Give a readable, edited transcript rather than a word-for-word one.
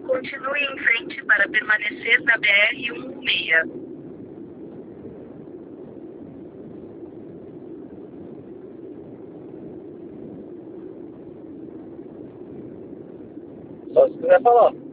Continue em frente para permanecer na BR-116. Só se quiser falar.